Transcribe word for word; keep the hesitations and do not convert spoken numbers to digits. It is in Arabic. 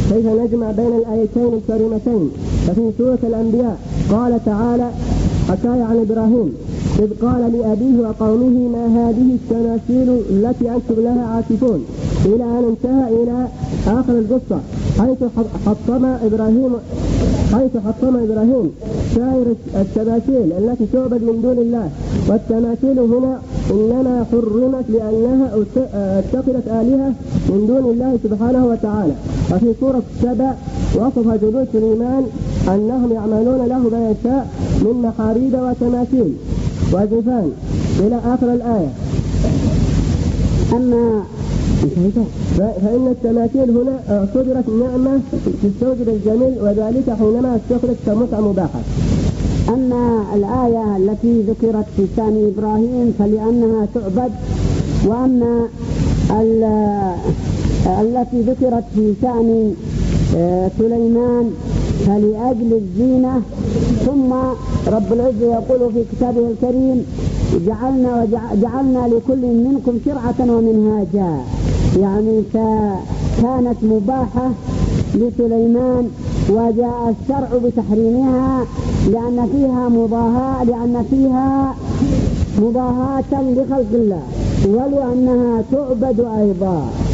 كيف نجمع بين الآيتين الكريمتين؟ ففي سورة الأنبياء قال تعالى حكاية عن إبراهيم إذ قال لأبيه وقومه ما هذه التماثيل التي أنتم لها عاكفون، إلى أن انتهى إلى آخر القصة حيث حطم إبراهيم حيث حطم إبراهيم سائر التماثيل التي تعبد من دون الله. والتماثيل هنا إنما حرمت لأنها اتخذت آلهة من دون الله سبحانه وتعالى. وفي سورة سبأ وصف جنود سليمان أنهم يعملون له ما يشاء من محاريب وتماثيل وجفان إلى آخر الآية. أما فإن التماثيل هنا اعتبرت نعمة تستوجب الجميل، وذلك حينما استخرجت كمتعة مباحة. أما الآية التي ذكرت في شأن إبراهيم فلأنها تعبد، وأما التي ذكرت في شأن سليمان فلأجل الزينة. ثم رب العزة يقول في كتابه الكريم جعلنا, وجعلنا لكل منكم شرعة ومنهاجا، يعني كانت مباحة لسليمان وجاء الشرع بتحريمها لأن فيها مضاهاة لأن فيها مضاهاة لخلق الله ولأنها تعبد أيضا.